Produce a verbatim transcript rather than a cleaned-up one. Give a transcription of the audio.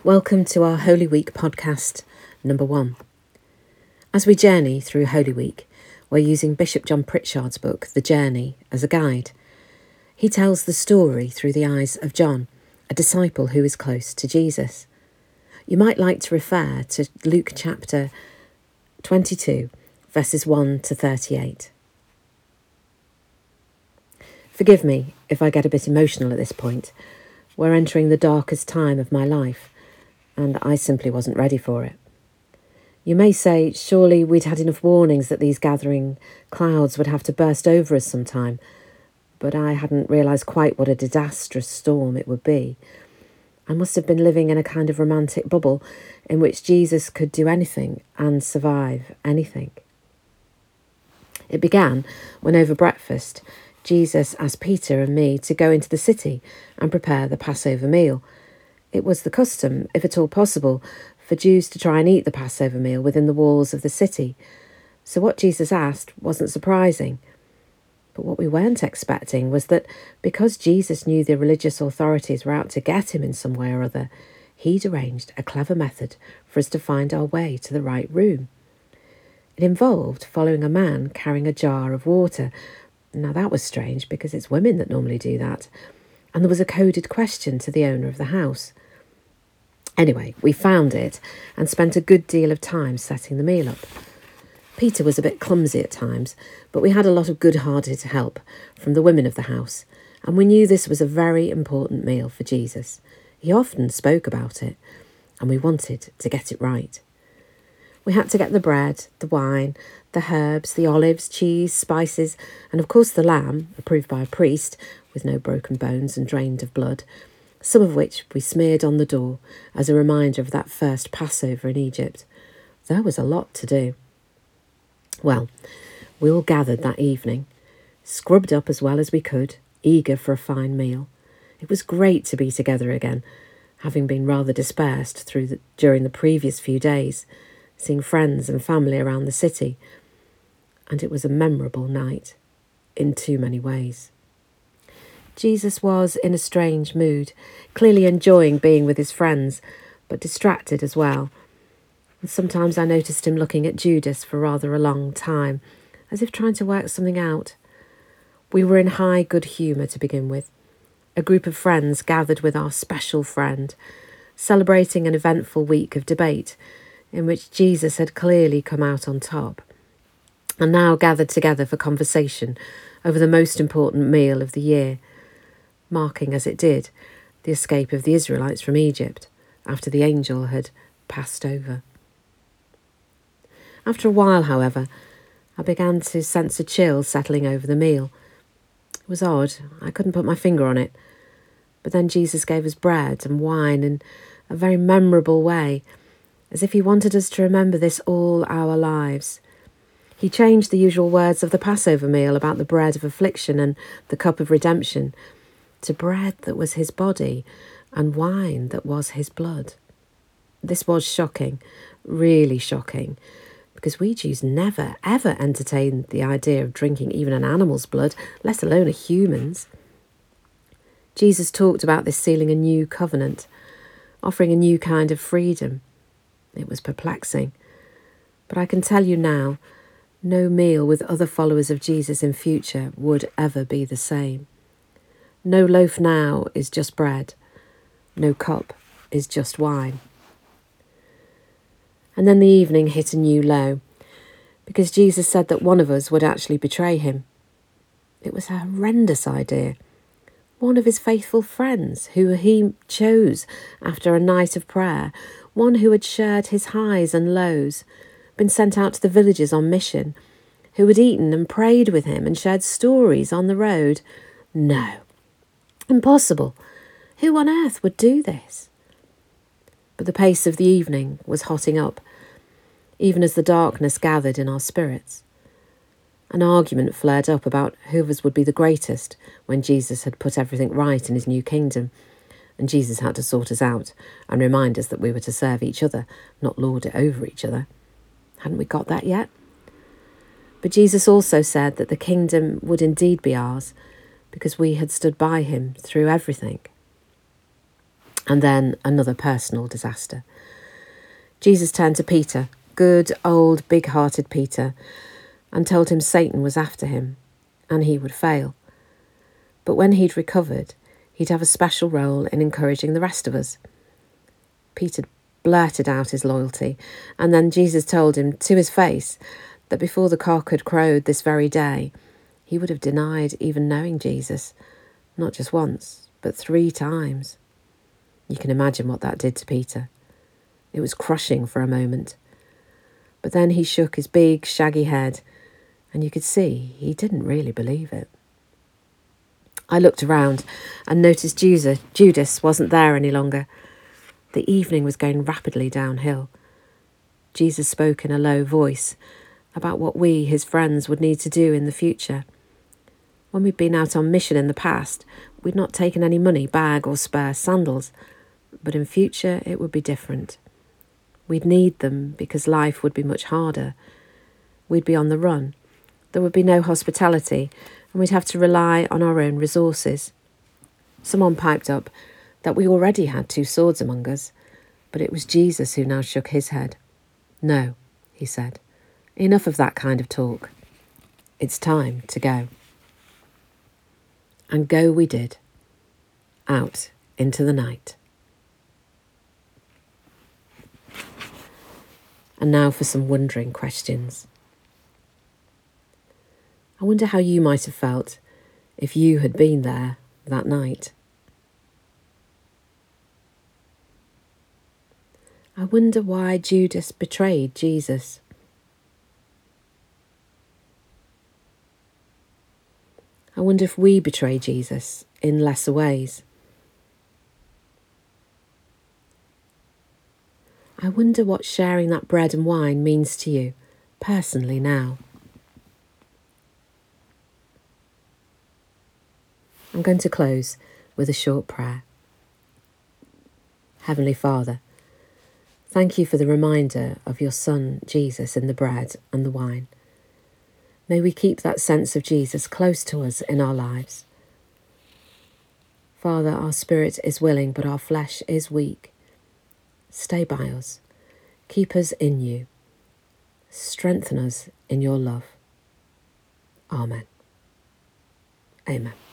Welcome to our Holy Week podcast number one. As we journey through Holy Week, we're using Bishop John Pritchard's book, The Journey, as a guide. He tells the story through the eyes of John, a disciple who is close to Jesus. You might like to refer to Luke chapter twenty-two, verses one to thirty-eight. Forgive me if I get a bit emotional at this point. We're entering the darkest time of my life, and I simply wasn't ready for it. You may say, surely we'd had enough warnings that these gathering clouds would have to burst over us sometime, but I hadn't realised quite what a disastrous storm it would be. I must have been living in a kind of romantic bubble in which Jesus could do anything and survive anything. It began when over breakfast, Jesus asked Peter and me to go into the city and prepare the Passover meal. It was the custom, if at all possible, for Jews to try and eat the Passover meal within the walls of the city. So what Jesus asked wasn't surprising. But what we weren't expecting was that because Jesus knew the religious authorities were out to get him in some way or other, he'd arranged a clever method for us to find our way to the right room. It involved following a man carrying a jar of water. Now that was strange because it's women that normally do that. And there was a coded question to the owner of the house. Anyway, we found it and spent a good deal of time setting the meal up. Peter was a bit clumsy at times, but we had a lot of good-hearted help from the women of the house, and we knew this was a very important meal for Jesus. He often spoke about it, and we wanted to get it right. We had to get the bread, the wine, the herbs, the olives, cheese, spices, and of course the lamb, approved by a priest, with no broken bones and drained of blood, some of which we smeared on the door as a reminder of that first Passover in Egypt. There was a lot to do. Well, we all gathered that evening, scrubbed up as well as we could, eager for a fine meal. It was great to be together again, having been rather dispersed through the, during the previous few days, seeing friends and family around the city, and it was a memorable night in too many ways. Jesus was in a strange mood, clearly enjoying being with his friends, but distracted as well. And sometimes I noticed him looking at Judas for rather a long time, as if trying to work something out. We were in high good humour to begin with. A group of friends gathered with our special friend, celebrating an eventful week of debate in which Jesus had clearly come out on top, and now gathered together for conversation over the most important meal of the year, marking as it did the escape of the Israelites from Egypt after the angel had passed over. After a while, however, I began to sense a chill settling over the meal. It was odd, I couldn't put my finger on it, but then Jesus gave us bread and wine in a very memorable way, as if he wanted us to remember this all our lives. He changed the usual words of the Passover meal about the bread of affliction and the cup of redemption to bread that was his body and wine that was his blood. This was shocking, really shocking, because we Jews never, ever entertained the idea of drinking even an animal's blood, let alone a human's. Jesus talked about this sealing a new covenant, offering a new kind of freedom. It was perplexing, but I can tell you now, no meal with other followers of Jesus in future would ever be the same. No loaf now is just bread. No cup is just wine. And then the evening hit a new low, because Jesus said that one of us would actually betray him. It was a horrendous idea. One of his faithful friends, who he chose after a night of prayer, one who had shared his highs and lows, been sent out to the villages on mission, who had eaten and prayed with him and shared stories on the road. No. Impossible. Who on earth would do this? But the pace of the evening was hotting up, even as the darkness gathered in our spirits. An argument flared up about who of us would be the greatest when Jesus had put everything right in his new kingdom, and Jesus had to sort us out and remind us that we were to serve each other, not lord it over each other. Hadn't we got that yet? But Jesus also said that the kingdom would indeed be ours, because we had stood by him through everything. And then another personal disaster. Jesus turned to Peter, good old big-hearted Peter, and told him Satan was after him and he would fail. But when he'd recovered, he'd have a special role in encouraging the rest of us. Peter blurted out his loyalty, and then Jesus told him to his face that before the cock had crowed this very day, he would have denied even knowing Jesus, not just once, but three times. You can imagine what that did to Peter. It was crushing for a moment. But then he shook his big, shaggy head, and you could see he didn't really believe it. I looked around and noticed Judas wasn't there any longer. The evening was going rapidly downhill. Jesus spoke in a low voice about what we, his friends, would need to do in the future. When we'd been out on mission in the past, we'd not taken any money, bag or spare sandals. But in future, it would be different. We'd need them because life would be much harder. We'd be on the run. There would be no hospitality, and we'd have to rely on our own resources. Someone piped up that we already had two swords among us, but it was Jesus who now shook his head. No, he said, enough of that kind of talk. It's time to go. And go we did, out into the night. And now for some wondering questions. I wonder how you might have felt if you had been there that night. I wonder why Judas betrayed Jesus. I wonder if we betray Jesus in lesser ways. I wonder what sharing that bread and wine means to you personally now. I'm going to close with a short prayer. Heavenly Father, thank you for the reminder of your Son, Jesus, in the bread and the wine. May we keep that sense of Jesus close to us in our lives. Father, our spirit is willing, but our flesh is weak. Stay by us. Keep us in you. Strengthen us in your love. Amen. Amen.